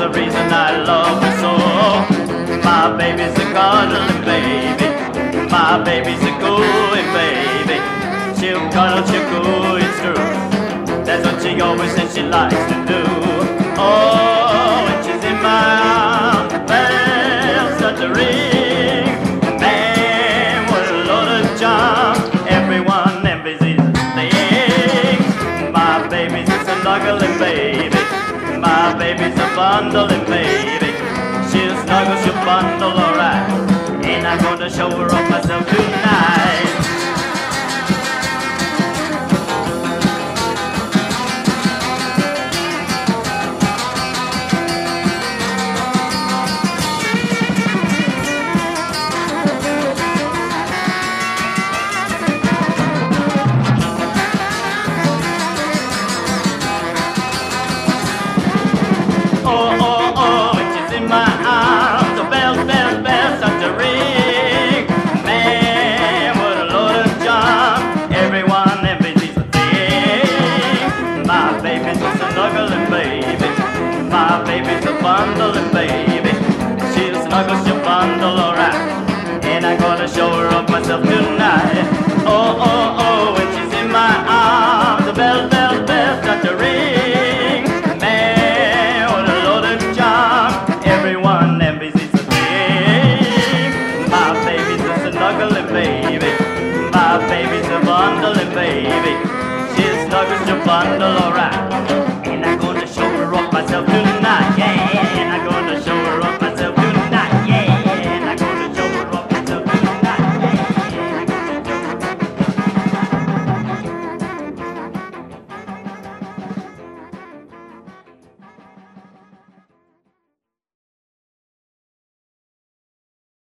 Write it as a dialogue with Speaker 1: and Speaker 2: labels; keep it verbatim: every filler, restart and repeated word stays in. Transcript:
Speaker 1: the reason I love her so. My baby's a cuddling baby. My baby's a cooing baby. She'll cuddle, she'll coo, it's true. That's what she always says she likes to do. Oh, when she's in my arms, the bells start to ring. Man, what a load of charm. Everyone envies these things. My baby's a snuggling baby. My baby's a bundling baby. She'll snuggle, she'll bundle, alright. Ain't I gonna show her off myself tonight? Oh, oh, oh, when she's in my arms, the bells, bells, bells start to ring. Man, what a load of charm. Everyone envies these things. My baby's a snuggling baby. My baby's a bundle.